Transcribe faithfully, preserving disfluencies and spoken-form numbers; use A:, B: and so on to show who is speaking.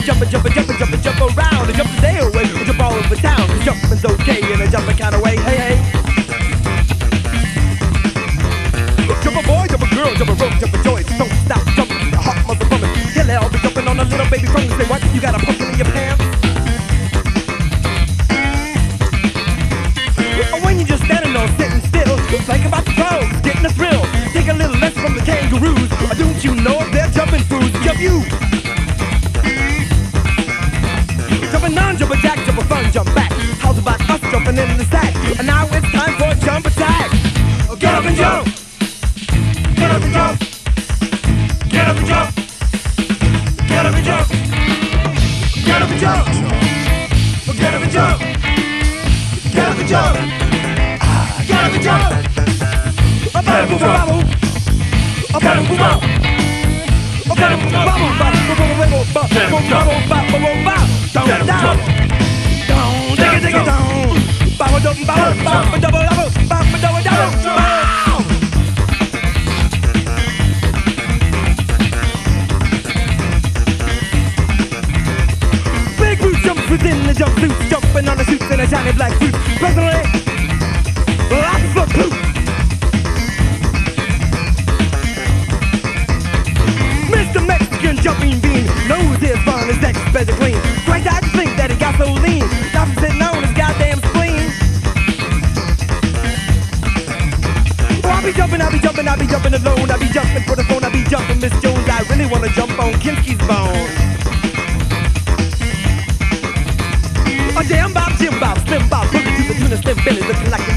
A: jumping, jumping, jumping, jumping, jump around. I jump the day away, I jump all over town. Cause jumping's okay in a jumping kind of way. Hey, hey. Jump a boy, jump a girl, jump a rope, jump a joy. Don't stop jumping, keep the hot mother coming. Hell, I'll be jumping on a little baby crumb. Say what? You got a pumpkin in your pants? Or when you're just standing or sitting still, think about the pros, getting a thrill. Take a little lesson from the kangaroos. Or don't you know they're jumping fools? Jump you! Jumping non, jump a jack, jump a fun, jump back. How's about us jumping in the sack? And now it's time for a jump attack. Get up and jump! Get up and jump! Get up and jump! Get up and jump! Get up and jump! Get up and jump! Get up and jump! Get up and jump! A bottle, boom, bottle! A bottle, boom, bottle! A bottle, boom, bottle! Bottle, boom, bottle! Bottle, boom, bottle! Bottle, boom, bottle! Down, down! Down, dig it, dig it, down! Bottle, double, bottle! Bottle, double, double! Bottle, double, double! Big Bruce jumps within the jumpsuit, jumping on the suits in a shiny black suit. Personally, I prefer poop. Mister Mexican jumping bean knows his fun is next better clean. Great I to think that he got so lean, not sitting on his goddamn spleen. Oh, I'll be jumping, I'll be jumping, I'll be jumping alone. I'll be jumping for the phone, I'll be jumping Miss Jones. I really wanna jump on Kinski's bone. A jam bop, jim bop, slim bop, boogie to the tune of Slim Billy, looking like a